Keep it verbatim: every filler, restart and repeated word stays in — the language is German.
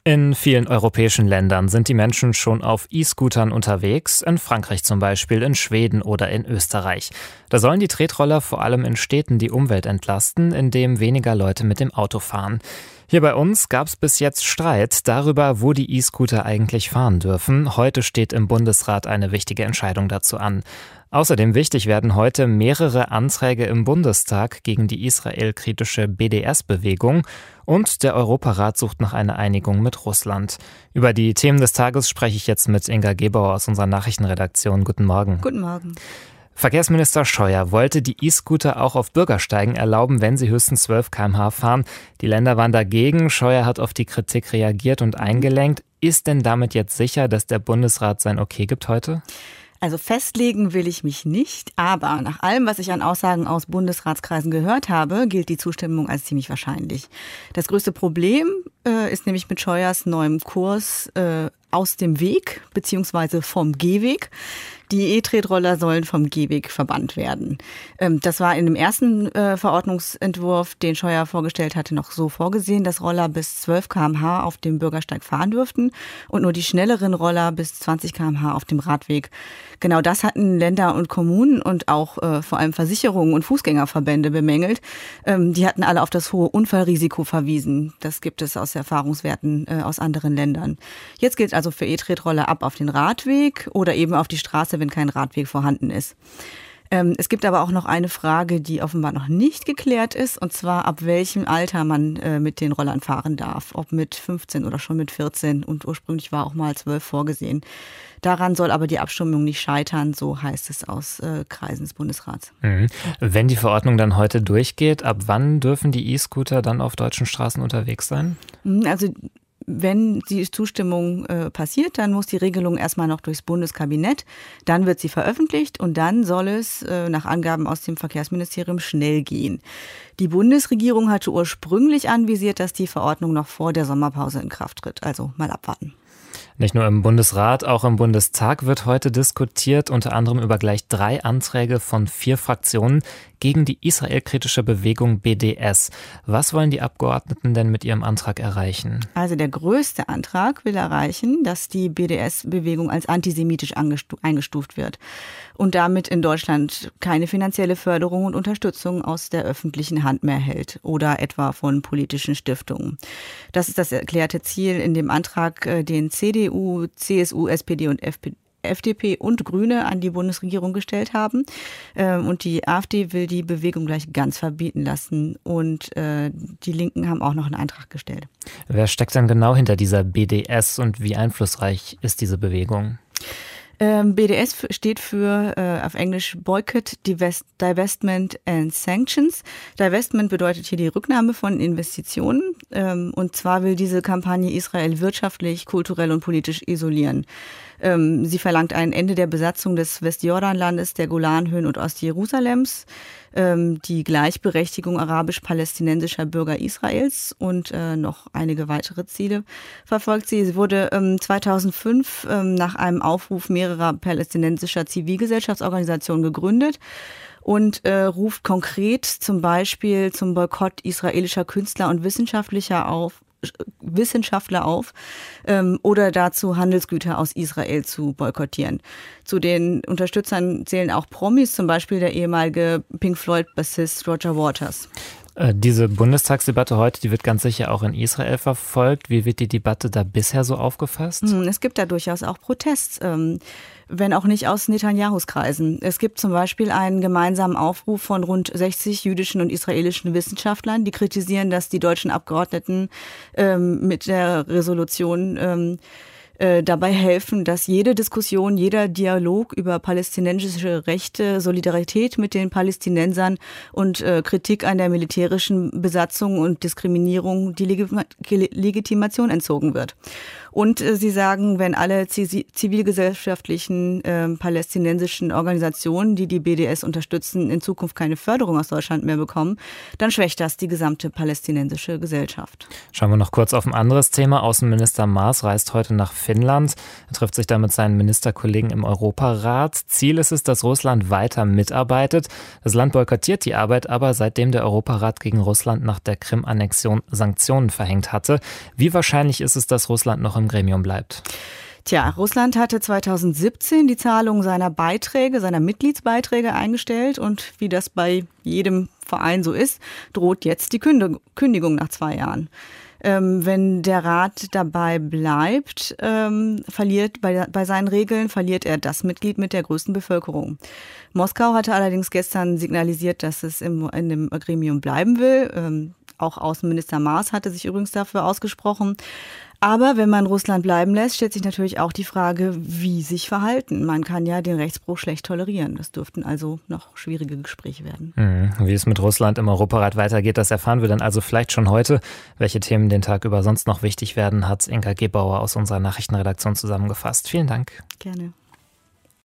In vielen europäischen Ländern sind die Menschen schon auf E-Scootern unterwegs, in Frankreich zum Beispiel, in Schweden oder in Österreich. Da sollen die Tretroller vor allem in Städten die Umwelt entlasten, indem weniger Leute mit dem Auto fahren. Hier bei uns gab es bis jetzt Streit darüber, wo die E-Scooter eigentlich fahren dürfen. Heute steht im Bundesrat eine wichtige Entscheidung dazu an. Außerdem wichtig werden heute mehrere Anträge im Bundestag gegen die israelkritische B D S-Bewegung und der Europarat sucht nach einer Einigung mit Russland. Über die Themen des Tages spreche ich jetzt mit Inga Gebauer aus unserer Nachrichtenredaktion. Guten Morgen. Guten Morgen. Verkehrsminister Scheuer wollte die E-Scooter auch auf Bürgersteigen erlauben, wenn sie höchstens zwölf Kilometer pro Stunde fahren. Die Länder waren dagegen. Scheuer hat auf die Kritik reagiert und eingelenkt. Ist denn damit jetzt sicher, dass der Bundesrat sein Okay gibt heute? Also festlegen will ich mich nicht, aber nach allem, was ich an Aussagen aus Bundesratskreisen gehört habe, gilt die Zustimmung als ziemlich wahrscheinlich. Das größte Problem äh, ist nämlich mit Scheuers neuem Kurs äh, aus dem Weg bzw. vom Gehweg. Die E-Tretroller sollen vom Gehweg verbannt werden. Das war in dem ersten Verordnungsentwurf, den Scheuer vorgestellt hatte, noch so vorgesehen, dass Roller bis zwölf Kilometer pro Stunde auf dem Bürgersteig fahren dürften und nur die schnelleren Roller bis zwanzig Kilometer pro Stunde auf dem Radweg. Genau das hatten Länder und Kommunen und auch äh, vor allem Versicherungen und Fußgängerverbände bemängelt. Ähm, die hatten alle auf das hohe Unfallrisiko verwiesen. Das gibt es aus Erfahrungswerten äh, aus anderen Ländern. Jetzt gilt also für E-Tretroller ab auf den Radweg oder eben auf die Straße, wenn kein Radweg vorhanden ist. Ähm, es gibt aber auch noch eine Frage, die offenbar noch nicht geklärt ist, und zwar ab welchem Alter man äh, mit den Rollern fahren darf. Ob mit fünfzehn oder schon mit vierzehn, und ursprünglich war auch mal zwölf vorgesehen. Daran soll aber die Abstimmung nicht scheitern, so heißt es aus äh, Kreisen des Bundesrats. Mhm. Wenn die Verordnung dann heute durchgeht, ab wann dürfen die E-Scooter dann auf deutschen Straßen unterwegs sein? Also wenn die Zustimmung äh, passiert, dann muss die Regelung erstmal noch durchs Bundeskabinett, dann wird sie veröffentlicht und dann soll es äh, nach Angaben aus dem Verkehrsministerium schnell gehen. Die Bundesregierung hatte ursprünglich anvisiert, dass die Verordnung noch vor der Sommerpause in Kraft tritt, also mal abwarten. Nicht nur im Bundesrat, auch im Bundestag wird heute diskutiert, unter anderem über gleich drei Anträge von vier Fraktionen gegen die israelkritische Bewegung B D S. Was wollen die Abgeordneten denn mit ihrem Antrag erreichen? Also der größte Antrag will erreichen, dass die B D S-Bewegung als antisemitisch eingestuft wird und damit in Deutschland keine finanzielle Förderung und Unterstützung aus der öffentlichen Hand mehr hält oder etwa von politischen Stiftungen. Das ist das erklärte Ziel in dem Antrag, den C D U, C S U, S P D und F D P und Grüne an die Bundesregierung gestellt haben. Und die AfD will die Bewegung gleich ganz verbieten lassen. Und die Linken haben auch noch einen Antrag gestellt. Wer steckt denn genau hinter dieser B D S und wie einflussreich ist diese Bewegung? B D S steht für äh, auf Englisch Boycott, Divest, Divestment and Sanctions. Divestment bedeutet hier die Rücknahme von Investitionen. Ähm, und zwar will diese Kampagne Israel wirtschaftlich, kulturell und politisch isolieren. Ähm, sie verlangt ein Ende der Besatzung des Westjordanlandes, der Golanhöhen und Ostjerusalems, ähm, die Gleichberechtigung arabisch-palästinensischer Bürger Israels und äh, noch einige weitere Ziele verfolgt sie. Sie wurde ähm, zweitausendfünf ähm, nach einem Aufruf mehrerer palästinensischer Zivilgesellschaftsorganisationen gegründet und äh, ruft konkret zum Beispiel zum Boykott israelischer Künstler und Wissenschaftlicher auf, Wissenschaftler auf ähm, oder dazu, Handelsgüter aus Israel zu boykottieren. Zu den Unterstützern zählen auch Promis, zum Beispiel der ehemalige Pink Floyd-Bassist Roger Waters. Diese Bundestagsdebatte heute, die wird ganz sicher auch in Israel verfolgt. Wie wird die Debatte da bisher so aufgefasst? Es gibt da durchaus auch Protest, wenn auch nicht aus Netanyahus Kreisen. Es gibt zum Beispiel einen gemeinsamen Aufruf von rund sechzig jüdischen und israelischen Wissenschaftlern, die kritisieren, dass die deutschen Abgeordneten mit der Resolution dabei helfen, dass jede Diskussion, jeder Dialog über palästinensische Rechte, Solidarität mit den Palästinensern und äh, Kritik an der militärischen Besatzung und Diskriminierung die Legit- Legitimation entzogen wird. Und äh, sie sagen, wenn alle zivilgesellschaftlichen äh, palästinensischen Organisationen, die die B D S unterstützen, in Zukunft keine Förderung aus Deutschland mehr bekommen, dann schwächt das die gesamte palästinensische Gesellschaft. Schauen wir noch kurz auf ein anderes Thema. Außenminister Maas reist heute nach Finnland. Er trifft sich da mit seinen Ministerkollegen im Europarat. Ziel ist es, dass Russland weiter mitarbeitet. Das Land boykottiert die Arbeit aber, seitdem der Europarat gegen Russland nach der Krim-Annexion Sanktionen verhängt hatte. Wie wahrscheinlich ist es, dass Russland noch im Gremium bleibt? Tja, Russland hatte zweitausendsiebzehn die Zahlung seiner Beiträge, seiner Mitgliedsbeiträge eingestellt und wie das bei jedem Verein so ist, droht jetzt die Kündigung nach zwei Jahren. Ähm, wenn der Rat dabei bleibt, ähm, verliert bei, bei seinen Regeln, verliert er das Mitglied mit der größten Bevölkerung. Moskau hatte allerdings gestern signalisiert, dass es im, in dem Gremium bleiben will. Ähm, auch Außenminister Maas hatte sich übrigens dafür ausgesprochen. Aber wenn man Russland bleiben lässt, stellt sich natürlich auch die Frage, wie sich verhalten. Man kann ja den Rechtsbruch schlecht tolerieren. Das dürften also noch schwierige Gespräche werden. Mhm. Wie es mit Russland im Europarat weitergeht, das erfahren wir dann also vielleicht schon heute. Welche Themen den Tag über sonst noch wichtig werden, hat Inka Gebauer aus unserer Nachrichtenredaktion zusammengefasst. Vielen Dank. Gerne.